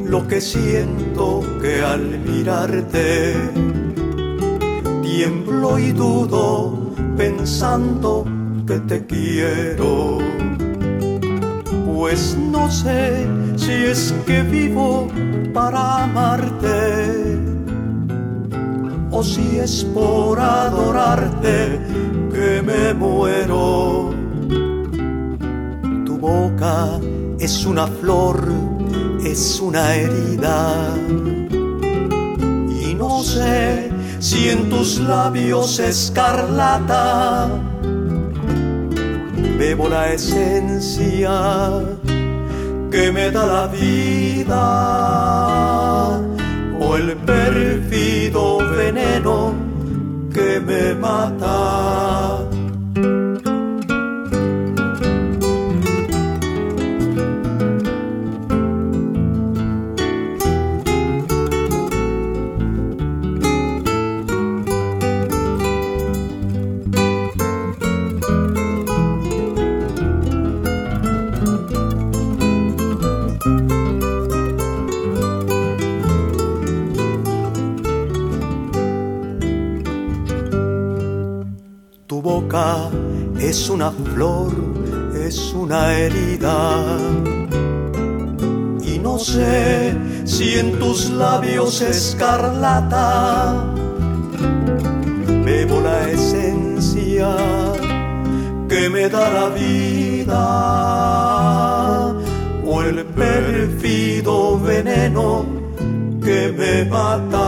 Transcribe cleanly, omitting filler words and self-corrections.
lo que siento que al mirarte tiemblo y dudo pensando que te quiero. Pues no sé si es que vivo para amarte o si es por adorarte que me muero. Tu boca es una flor, es una herida, y no sé si en tus labios escarlata bebo la esencia que me da la vida o el pérfido veneno que me mata. Tu boca es una flor, es una herida, y no sé si en tus labios escarlata bebo la esencia que me da la vida o el pérfido veneno que me mata.